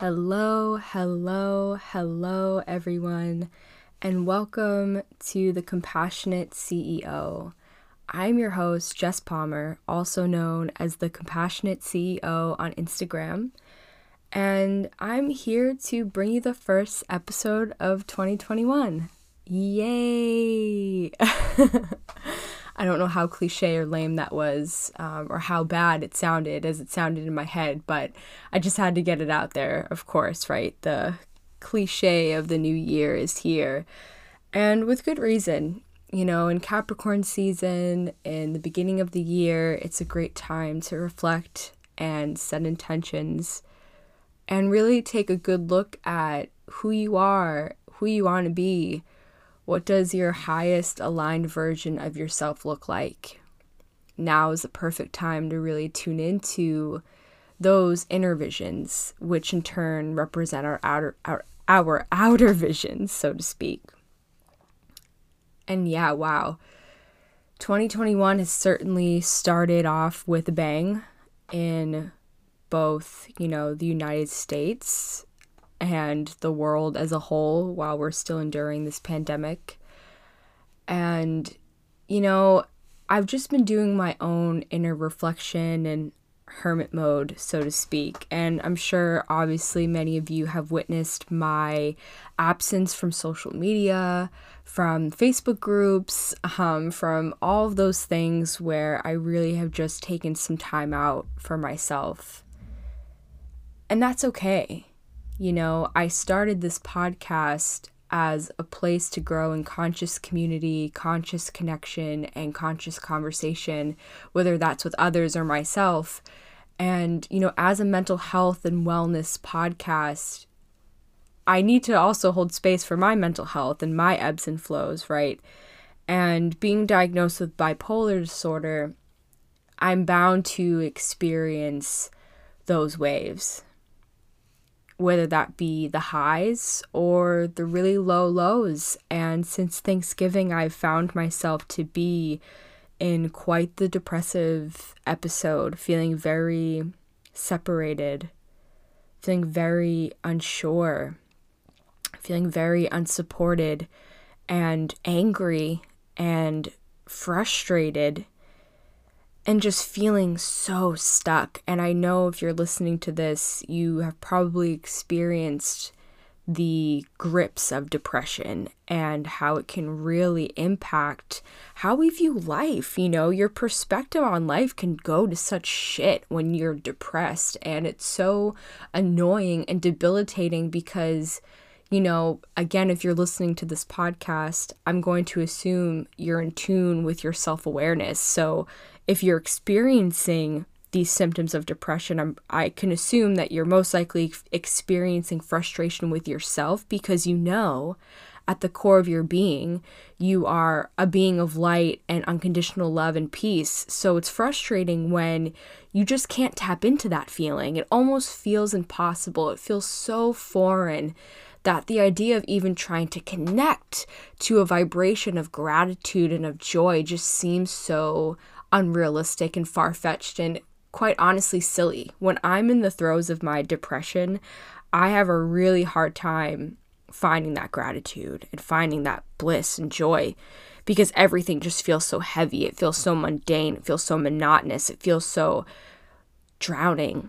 Hello, everyone, and welcome to the Compassionate CEO. I'm your host, Jess Palmer, also known as the Compassionate CEO on Instagram, and I'm here to bring you the first episode of 2021. Yay! I don't know how cliche or lame that was, or how bad it sounded as it sounded in my head, but I just had to get it out there, of course, right? The cliche of the new year is here, and with good reason. You know, in Capricorn season, in the beginning of the year, it's a great time to reflect and set intentions and really take a good look at who you are, who you want to be. What does your highest aligned version of yourself look like? Now is the perfect time to really tune into those inner visions, which in turn represent our outer visions, so to speak. And yeah, wow. 2021 has certainly started off with a bang in both, the United States and the world as a whole while we're still enduring this pandemic. And, I've just been doing my own inner reflection and hermit mode, so to speak. And I'm sure, obviously, many of you have witnessed my absence from social media, from Facebook groups, from all of those things where I really have just taken some time out for myself. And that's okay. I started this podcast as a place to grow in conscious community, conscious connection, and conscious conversation, whether that's with others or myself. And, as a mental health and wellness podcast, I need to also hold space for my mental health and my ebbs and flows, right? And being diagnosed with bipolar disorder, I'm bound to experience those waves, whether that be the highs or the really low lows. And since Thanksgiving, I've found myself to be in quite the depressive episode, feeling very separated, feeling very unsure, feeling very unsupported and angry and frustrated, and just feeling so stuck. And I know if you're listening to this, you have probably experienced the grips of depression and how it can really impact how we view life. Your perspective on life can go to such shit when you're depressed, and it's so annoying and debilitating because again, if you're listening to this podcast, I'm going to assume you're in tune with your self-awareness. So if you're experiencing these symptoms of depression, I can assume that you're most likely experiencing frustration with yourself because at the core of your being, you are a being of light and unconditional love and peace. So it's frustrating when you just can't tap into that feeling. It almost feels impossible. It feels so foreign that the idea of even trying to connect to a vibration of gratitude and of joy just seems so unrealistic and far-fetched and quite honestly silly. When I'm in the throes of my depression, I have a really hard time finding that gratitude and finding that bliss and joy because everything just feels so heavy. It feels so mundane. It feels so monotonous. It feels so drowning.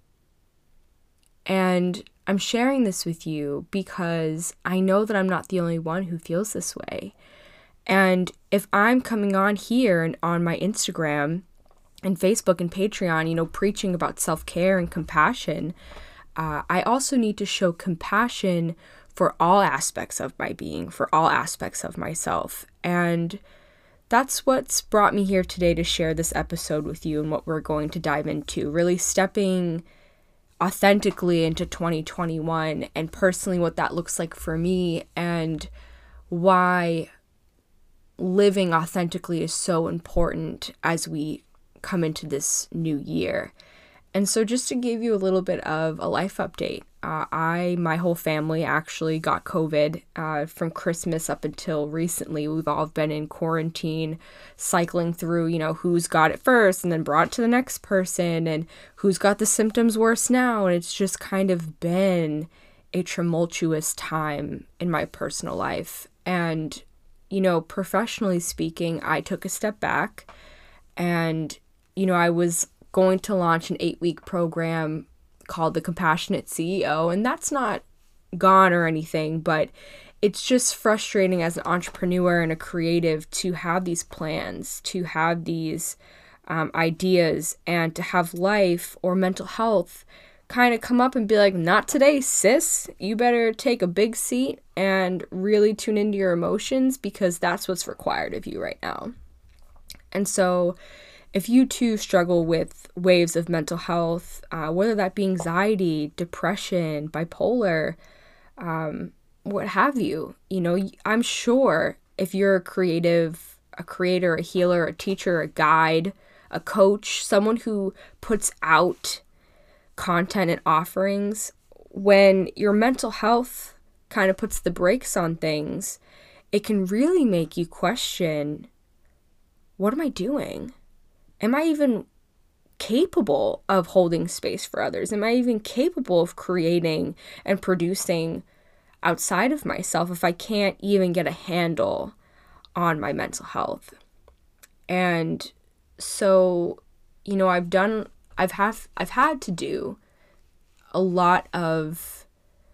And I'm sharing this with you because I know that I'm not the only one who feels this way. And if I'm coming on here and on my Instagram and Facebook and Patreon, preaching about self-care and compassion, I also need to show compassion for all aspects of my being, for all aspects of myself. And that's what's brought me here today to share this episode with you and what we're going to dive into, really stepping authentically into 2021 and personally what that looks like for me and why living authentically is so important as we come into this new year. And so just to give you a little bit of a life update, my whole family actually got COVID from Christmas up until recently. We've all been in quarantine, cycling through, who's got it first and then brought it to the next person and who's got the symptoms worse now. And it's just kind of been a tumultuous time in my personal life. And, professionally speaking, I took a step back and, I was going to launch an 8-week program called the Compassionate CEO, and that's not gone or anything, but it's just frustrating as an entrepreneur and a creative to have these plans, to have these ideas, and to have life or mental health kind of come up and be like, not today, sis. You better take a big seat and really tune into your emotions, because that's what's required of you right now. And so if you too struggle with waves of mental health, whether that be anxiety, depression, bipolar, what have you, I'm sure if you're a creative, a creator, a healer, a teacher, a guide, a coach, someone who puts out content and offerings, when your mental health kind of puts the brakes on things, it can really make you question, what am I doing? Am I even capable of holding space for others? Am I even capable of creating and producing outside of myself if I can't even get a handle on my mental health? And so, I've had to do a lot of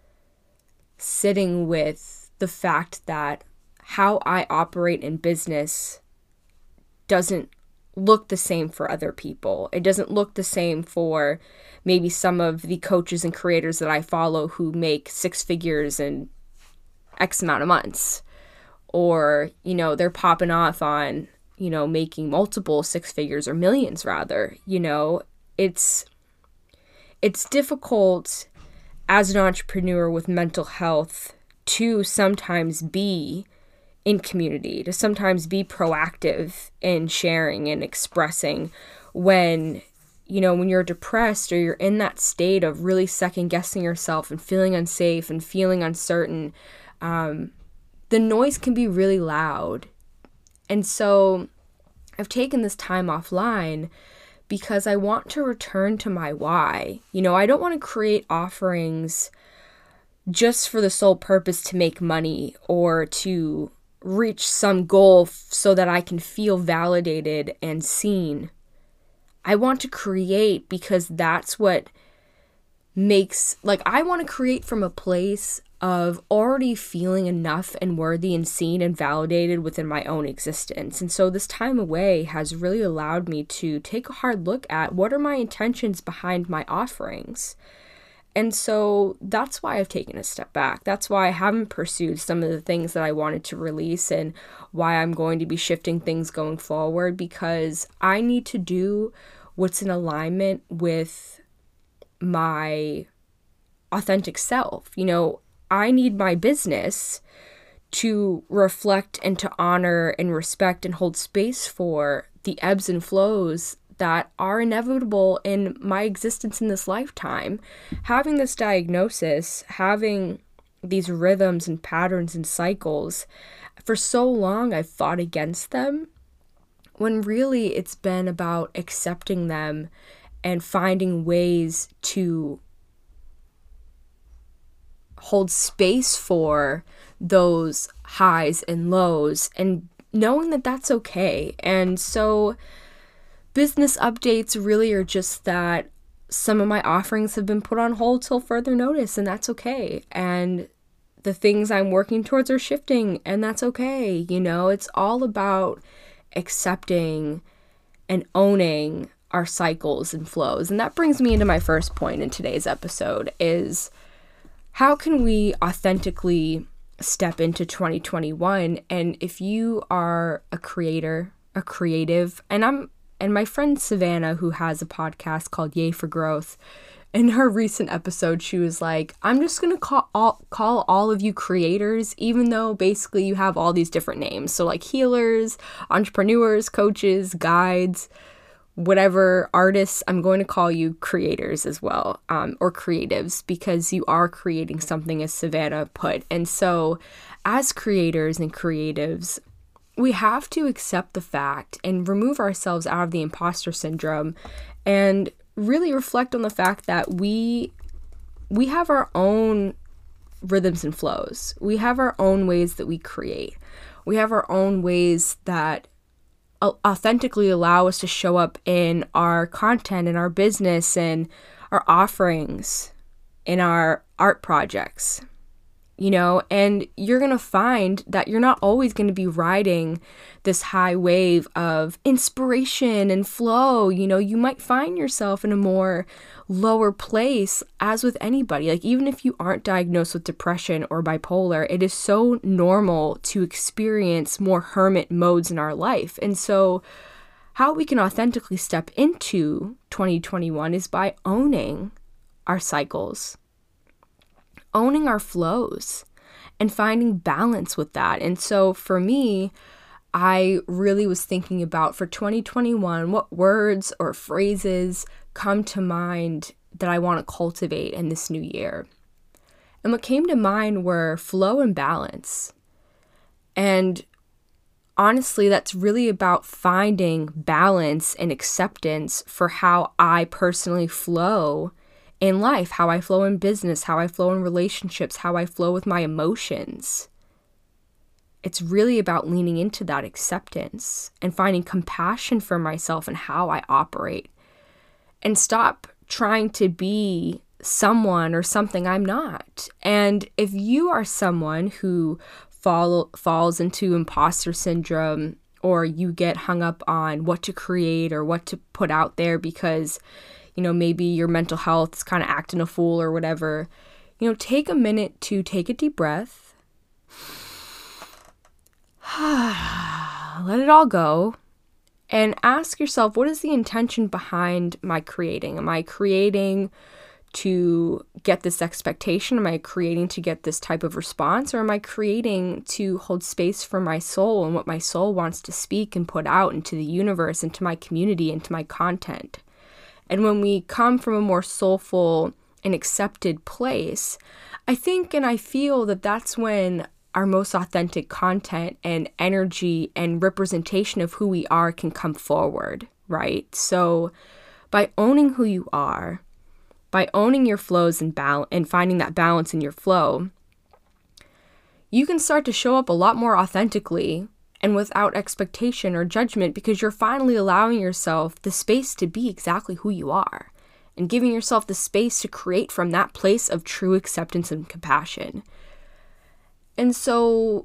sitting with the fact that how I operate in business doesn't look the same for other people. It doesn't look the same for maybe some of the coaches and creators that I follow who make 6 figures in X amount of months. Or, they're popping off on, making multiple 6 figures or millions rather. It's difficult as an entrepreneur with mental health to sometimes be in community, to sometimes be proactive in sharing and expressing when you're depressed or you're in that state of really second guessing yourself and feeling unsafe and feeling uncertain. The noise can be really loud. And so I've taken this time offline because I want to return to my why. I don't want to create offerings just for the sole purpose to make money or to reach some goal so that I can feel validated and seen. I want to create because that's what makes, I want to create from a place of already feeling enough and worthy and seen and validated within my own existence. And so this time away has really allowed me to take a hard look at what are my intentions behind my offerings. And so that's why I've taken a step back. That's why I haven't pursued some of the things that I wanted to release and why I'm going to be shifting things going forward, because I need to do what's in alignment with my authentic self. I need my business to reflect and to honor and respect and hold space for the ebbs and flows that are inevitable in my existence in this lifetime. Having this diagnosis, having these rhythms and patterns and cycles, for so long I've fought against them, when really it's been about accepting them and finding ways to hold space for those highs and lows and knowing that that's okay. And so business updates really are just that some of my offerings have been put on hold till further notice, and that's okay. And the things I'm working towards are shifting, and that's okay. It's all about accepting and owning our cycles and flows. And that brings me into my first point in today's episode is, how can we authentically step into 2021? And if you are a creator, a creative, and my friend Savannah, who has a podcast called Yay for Growth, in her recent episode, she was like, I'm just going to call all of you creators, even though basically you have all these different names. So like healers, entrepreneurs, coaches, guides, whatever artists, I'm going to call you creators as well, or creatives, because you are creating something, as Savannah put. And so as creators and creatives, we have to accept the fact and remove ourselves out of the imposter syndrome and really reflect on the fact that we have our own rhythms and flows. We have our own ways that we create. We have our own ways that authentically allow us to show up in our content, in our business, and our offerings, in our art projects, and you're going to find that you're not always going to be riding this high wave of inspiration and flow. You might find yourself in a more lower place, as with anybody. Like, even if you aren't diagnosed with depression or bipolar, it is so normal to experience more hermit modes in our life. And so how we can authentically step into 2021 is by owning our cycles, owning our flows, and finding balance with that. And so for me, I really was thinking about, for 2021, what words or phrases come to mind that I want to cultivate in this new year. And what came to mind were flow and balance. And honestly, that's really about finding balance and acceptance for how I personally flow in life, how I flow in business, how I flow in relationships, how I flow with my emotions. It's really about leaning into that acceptance and finding compassion for myself and how I operate, and stop trying to be someone or something I'm not. And if you are someone who falls into imposter syndrome, or you get hung up on what to create or what to put out there because maybe your mental health is kind of acting a fool or whatever, take a minute to take a deep breath, let it all go, and ask yourself, what is the intention behind my creating? Am I creating to get this expectation? Am I creating to get this type of response? Or am I creating to hold space for my soul and what my soul wants to speak and put out into the universe, into my community, into my content? And when we come from a more soulful and accepted place, I think and I feel that that's when our most authentic content and energy and representation of who we are can come forward, right? So by owning who you are, by owning your flows and finding that balance in your flow, you can start to show up a lot more authentically and without expectation or judgment, because you're finally allowing yourself the space to be exactly who you are and giving yourself the space to create from that place of true acceptance and compassion. And so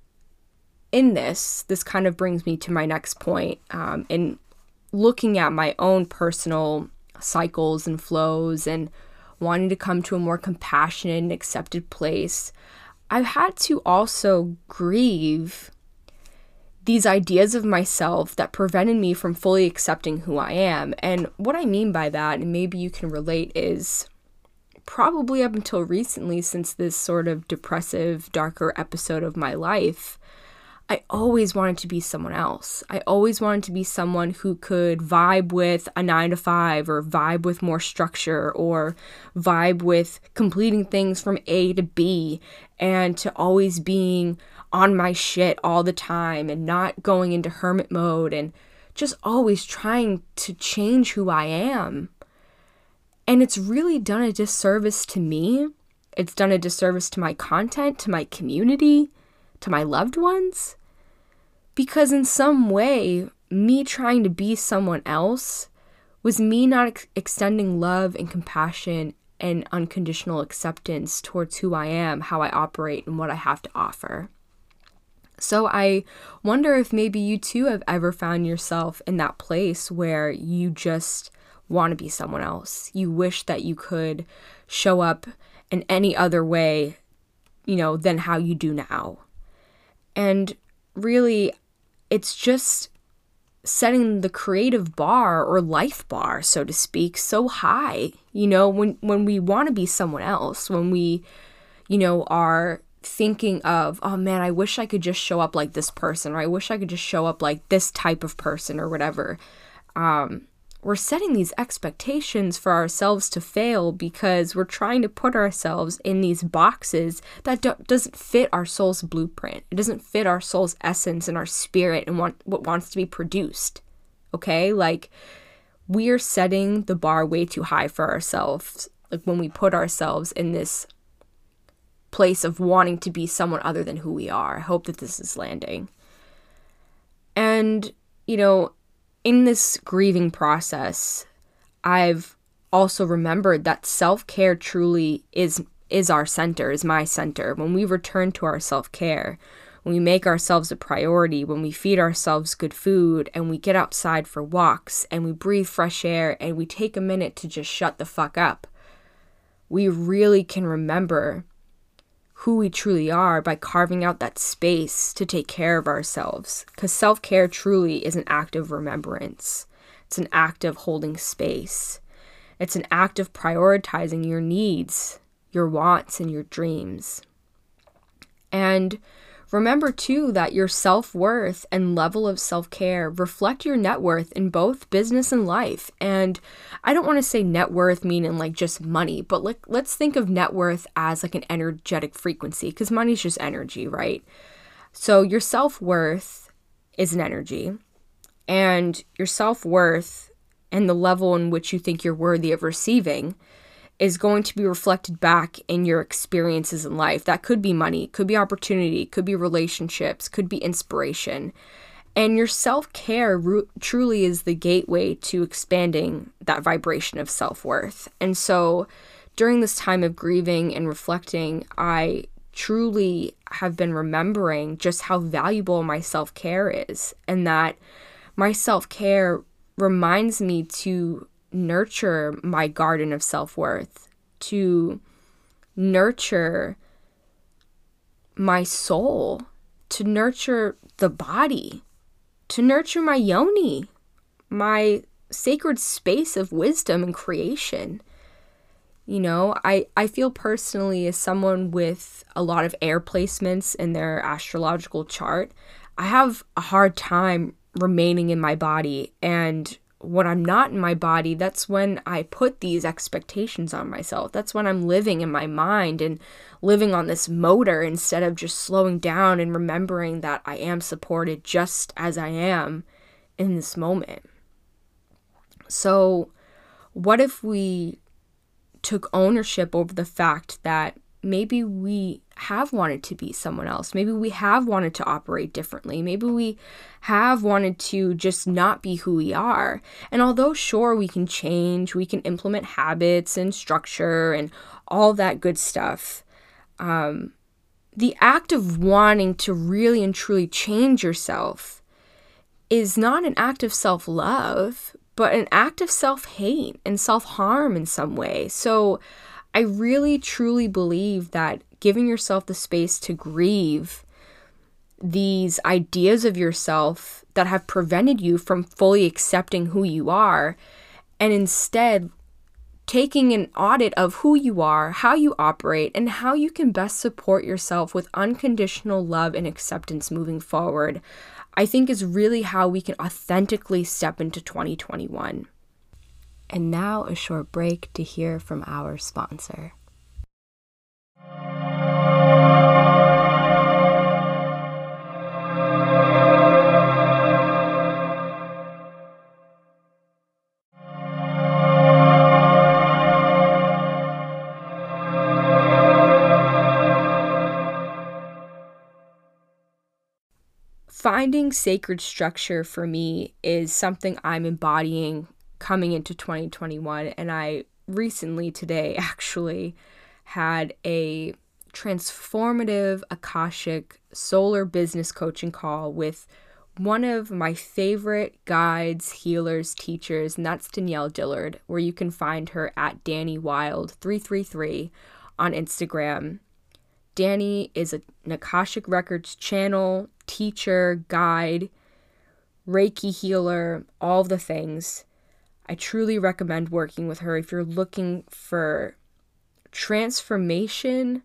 in this kind of brings me to my next point, in looking at my own personal cycles and flows and wanting to come to a more compassionate and accepted place. I've had to also grieve these ideas of myself that prevented me from fully accepting who I am. And what I mean by that, and maybe you can relate, is probably up until recently, since this sort of depressive, darker episode of my life, I always wanted to be someone else. I always wanted to be someone who could vibe with a 9-to-5, or vibe with more structure, or vibe with completing things from A to B, and to always being on my shit all the time and not going into hermit mode and just always trying to change who I am. And it's really done a disservice to me. It's done a disservice to my content, to my community, to my loved ones. Because in some way, me trying to be someone else was me not extending love and compassion and unconditional acceptance towards who I am, how I operate, and what I have to offer. So I wonder if maybe you too have ever found yourself in that place where you just want to be someone else. You wish that you could show up in any other way, than how you do now. And really, it's just setting the creative bar or life bar, so to speak, so high, when we want to be someone else, when we, are thinking of, oh man, I wish I could just show up like this person, or I wish I could just show up like this type of person or whatever. we're setting these expectations for ourselves to fail because we're trying to put ourselves in these boxes that doesn't fit our soul's blueprint. It doesn't fit our soul's essence and our spirit and what wants to be produced. Okay? Like, we are setting the bar way too high for ourselves. Like, when we put ourselves in this place of wanting to be someone other than who we are. I hope that this is landing. And, in this grieving process, I've also remembered that self-care truly is our center, is my center. When we return to our self-care, when we make ourselves a priority, when we feed ourselves good food and we get outside for walks and we breathe fresh air and we take a minute to just shut the fuck up, we really can remember who we truly are by carving out that space to take care of ourselves. Because self-care truly is an act of remembrance. It's an act of holding space. It's an act of prioritizing your needs, your wants, and your dreams. And remember too that your self-worth and level of self-care reflect your net worth in both business and life. And I don't want to say net worth meaning like just money, but let's think of net worth as like an energetic frequency, because money's just energy, right? So your self-worth is an energy, and your self-worth and the level in which you think you're worthy of receiving is going to be reflected back in your experiences in life. That could be money, could be opportunity, could be relationships, could be inspiration. And your self-care truly is the gateway to expanding that vibration of self-worth. And so during this time of grieving and reflecting, I truly have been remembering just how valuable my self-care is, and that my self-care reminds me to nurture my garden of self-worth, to nurture my soul, to nurture the body, to nurture my yoni, my sacred space of wisdom and creation. I feel personally, as someone with a lot of air placements in their astrological chart, I have a hard time remaining in my body. And when I'm not in my body, that's when I put these expectations on myself. That's when I'm living in my mind and living on this motor instead of just slowing down and remembering that I am supported just as I am in this moment. So what if we took ownership over the fact that maybe we have wanted to be someone else. Maybe we have wanted to operate differently. Maybe we have wanted to just not be who we are. And although sure, we can change, we can implement habits and structure and all that good stuff, the act of wanting to really and truly change yourself is not an act of self-love, but an act of self-hate and self-harm in some way. So I really truly believe that giving yourself the space to grieve these ideas of yourself that have prevented you from fully accepting who you are, and instead taking an audit of who you are, how you operate, and how you can best support yourself with unconditional love and acceptance moving forward, I think is really how we can authentically step into 2021. And now a short break to hear from our sponsor. Finding sacred structure for me is something I'm embodying coming into 2021, and I recently today actually had a transformative Akashic solar business coaching call with one of my favorite guides, healers, teachers, and that's Danielle Dillard, where you can find her at DannyWild333 on Instagram. Danny is an Akashic Records channel, teacher, guide, Reiki healer, all the things. I truly recommend working with her if you're looking for transformation,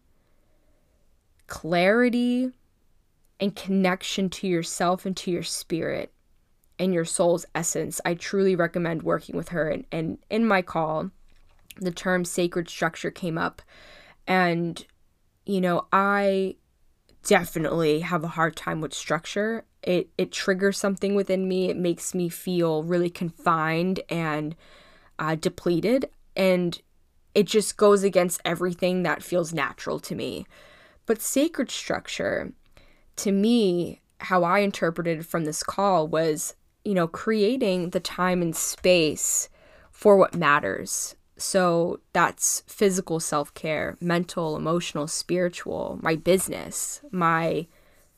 clarity, and connection to yourself and to your spirit. and your soul's essence, I truly recommend working with her. And in my call, the term sacred structure came up. And, I definitely have a hard time with structure. It triggers something within me. It makes me feel really confined and depleted. And it just goes against everything that feels natural to me. But sacred structure, to me, how I interpreted from this call was, creating the time and space for what matters. So that's physical self-care, mental, emotional, spiritual, my business, my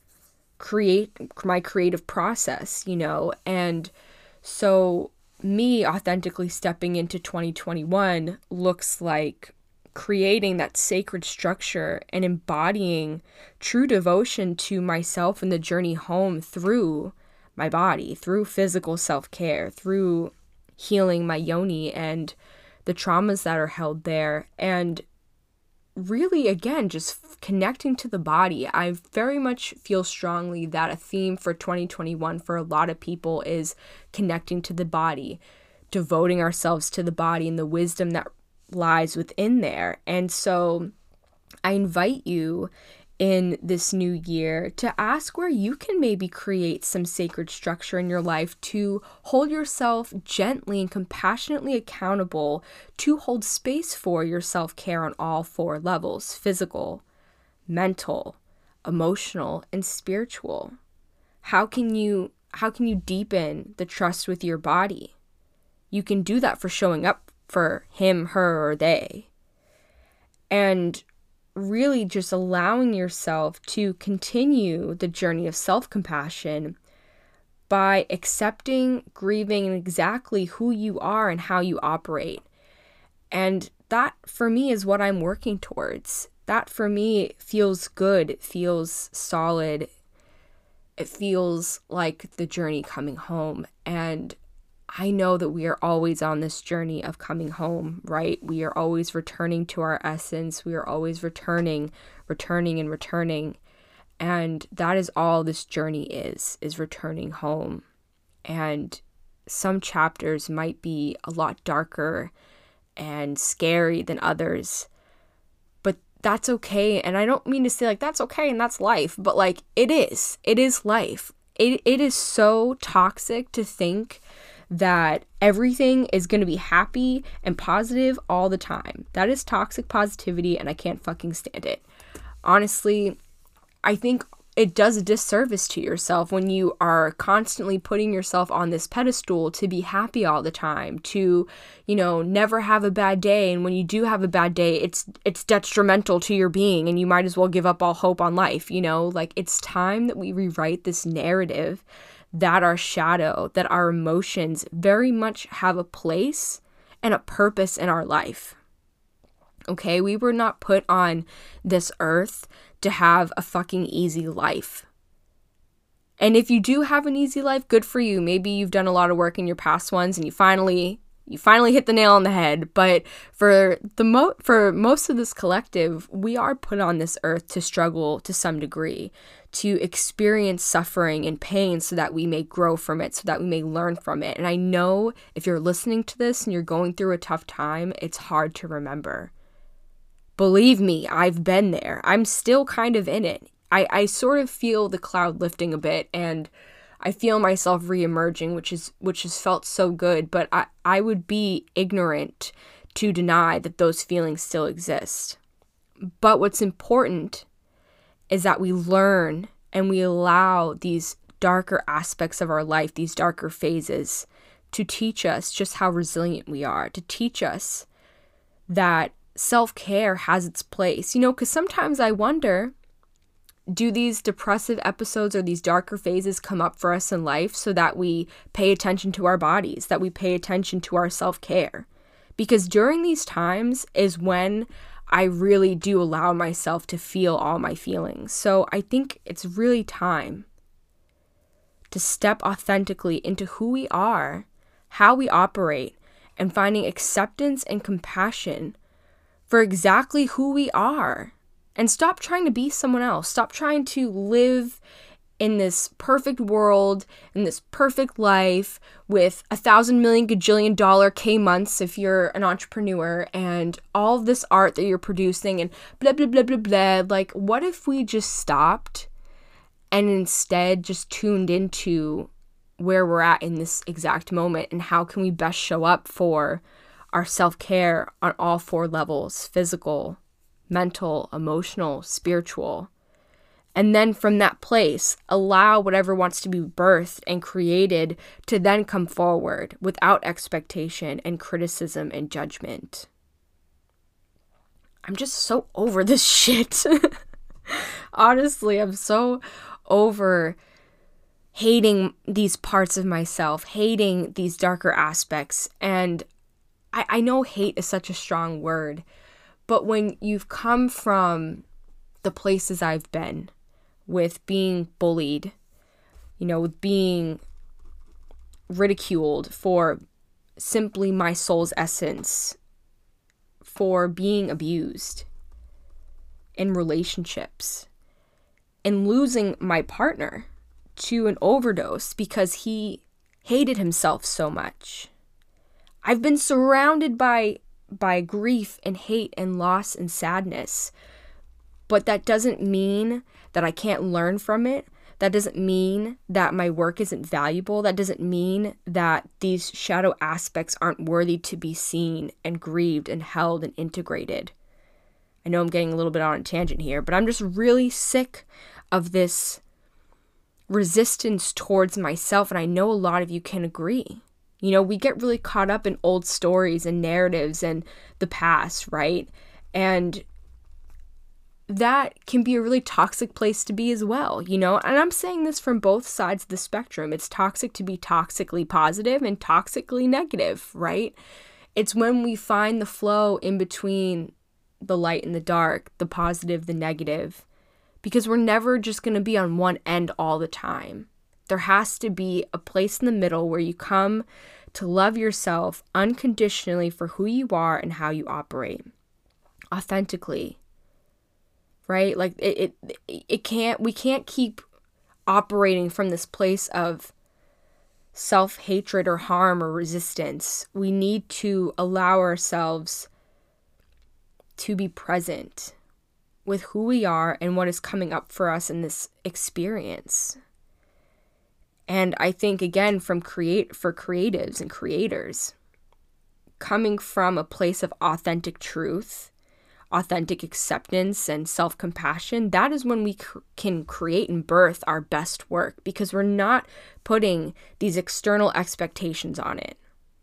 creative process, and so me authentically stepping into 2021 looks like creating that sacred structure and embodying true devotion to myself and the journey home through my body, through physical self-care, through healing my yoni and the traumas that are held there, and really, again, just connecting to the body. I very much feel strongly that a theme for 2021 for a lot of people is connecting to the body, devoting ourselves to the body and the wisdom that lies within there. And so I invite you in this new year to ask where you can maybe create some sacred structure in your life to hold yourself gently and compassionately accountable to hold space for your self-care on all 4 levels: physical, mental, emotional, and spiritual. How can you deepen the trust with your body? You can do that for showing up for him, her, or they. And really just allowing yourself to continue the journey of self-compassion by accepting, grieving exactly who you are and how you operate. And that, for me, is what I'm working towards. That, for me, feels good. It feels solid. It feels like the journey coming home. And I know that we are always on this journey of coming home, right? We are always returning to our essence. We are always returning. And that is all this journey is returning home. And some chapters might be a lot darker and scary than others, but that's okay. And I don't mean to say like that's okay and that's life, but like it is life. It is so toxic to think that everything is going to be happy and positive all the time. That is toxic positivity, and I can't fucking stand it. Honestly, I think it does a disservice to yourself when you are constantly putting yourself on this pedestal to be happy all the time, to, never have a bad day. And when you do have a bad day, it's detrimental to your being and you might as well give up all hope on life, Like, it's time that we rewrite this narrative that our shadow, that our emotions very much have a place and a purpose in our life. Okay, we were not put on this earth to have a fucking easy life. And if you do have an easy life, good for you. Maybe you've done a lot of work in your past ones and you finally hit the nail on the head. But for most of this collective, we are put on this earth to struggle to some degree, to experience suffering and pain so that we may grow from it, so that we may learn from it. And I know if you're listening to this and you're going through a tough time, it's hard to remember. Believe me, I've been there. I'm still kind of in it. I sort of feel the cloud lifting a bit, and I feel myself reemerging, which has felt so good, but I would be ignorant to deny that those feelings still exist. But what's important is that we learn and we allow these darker aspects of our life, these darker phases, to teach us just how resilient we are, to teach us that self-care has its place. Because sometimes I wonder, do these depressive episodes or these darker phases come up for us in life so that we pay attention to our bodies, that we pay attention to our self-care? Because during these times is when I really do allow myself to feel all my feelings. So I think it's really time to step authentically into who we are, how we operate, and finding acceptance and compassion for exactly who we are. And stop trying to be someone else. Stop trying to live in this perfect world, in this perfect life with 1,000 million gajillion dollar K months if you're an entrepreneur, and all of this art that you're producing and blah, blah, blah, blah, blah. Like, what if we just stopped and instead just tuned into where we're at in this exact moment, and how can we best show up for our self-care on all 4 levels: physical, mental, emotional, spiritual. And then from that place, allow whatever wants to be birthed and created to then come forward without expectation and criticism and judgment. I'm just so over this shit. Honestly, I'm so over hating these parts of myself, hating these darker aspects. And I know hate is such a strong word, but when you've come from the places I've been, with being bullied, with being ridiculed for simply my soul's essence, for being abused in relationships, and losing my partner to an overdose because he hated himself so much. I've been surrounded by grief and hate and loss and sadness, but that doesn't mean that I can't learn from it. That doesn't mean that my work isn't valuable. That doesn't mean that these shadow aspects aren't worthy to be seen and grieved and held and integrated. I know I'm getting a little bit on a tangent here, but I'm just really sick of this resistance towards myself, and I know a lot of you can agree. We get really caught up in old stories and narratives and the past, right? And that can be a really toxic place to be as well, and I'm saying this from both sides of the spectrum. It's toxic to be toxically positive and toxically negative, right? It's when we find the flow in between the light and the dark, the positive, the negative, because we're never just going to be on one end all the time. There has to be a place in the middle where you come to love yourself unconditionally for who you are and how you operate authentically. Right? Like we can't keep operating from this place of self-hatred or harm or resistance. We need to allow ourselves to be present with who we are and what is coming up for us in this experience. And I think, again, for creatives and creators, coming from a place of authentic truth, authentic acceptance and self-compassion, that is when we can create and birth our best work, because we're not putting these external expectations on it.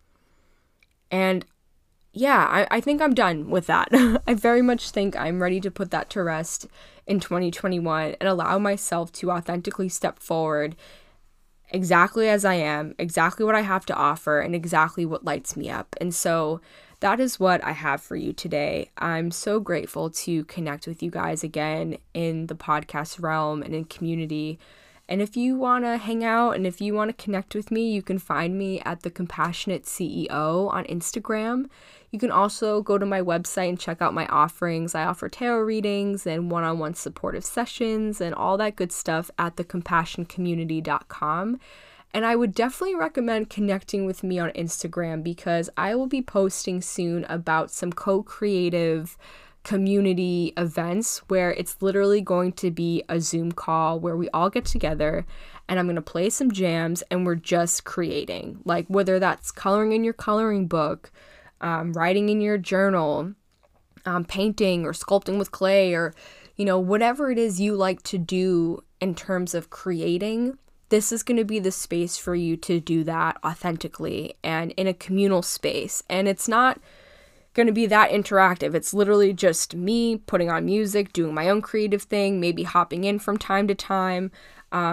And yeah, I think I'm done with that. I very much think I'm ready to put that to rest in 2021 and allow myself to authentically step forward exactly as I am, exactly what I have to offer, and exactly what lights me up. And so that is what I have for you today. I'm so grateful to connect with you guys again in the podcast realm and in community. And if you want to hang out and if you want to connect with me, you can find me at The Compassionate CEO on Instagram. You can also go to my website and check out my offerings. I offer tarot readings and one-on-one supportive sessions and all that good stuff at thecompassioncommunity.com. And I would definitely recommend connecting with me on Instagram, because I will be posting soon about some co-creative community events where it's literally going to be a Zoom call where we all get together and I'm going to play some jams and we're just creating. Like, whether that's coloring in your coloring book, writing in your journal, painting or sculpting with clay, or, whatever it is you like to do in terms of creating. This is going to be the space for you to do that authentically and in a communal space. And it's not going to be that interactive. It's literally just me putting on music, doing my own creative thing, maybe hopping in from time to time.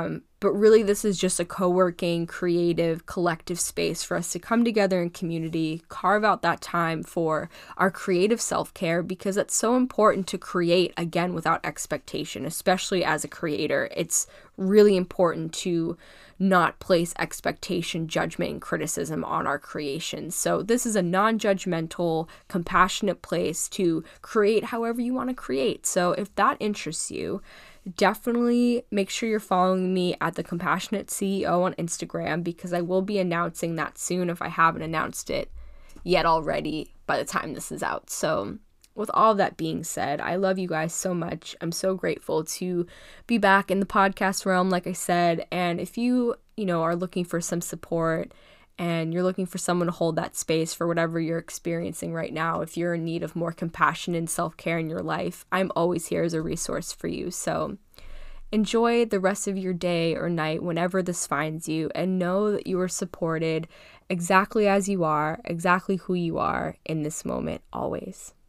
But really, this is just a co-working, creative, collective space for us to come together in community, carve out that time for our creative self-care, because it's so important to create, again, without expectation, especially as a creator. It's really important to not place expectation, judgment, and criticism on our creations. So this is a non-judgmental, compassionate place to create however you want to create. So if that interests you, definitely make sure you're following me at The Compassionate CEO on Instagram, because I will be announcing that soon if I haven't announced it yet already by the time this is out. So with all of that being said, I love you guys so much. I'm so grateful to be back in the podcast realm, like I said. And if you are looking for some support and you're looking for someone to hold that space for whatever you're experiencing right now, if you're in need of more compassion and self-care in your life, I'm always here as a resource for you. So enjoy the rest of your day or night whenever this finds you, and know that you are supported exactly as you are, exactly who you are in this moment, always.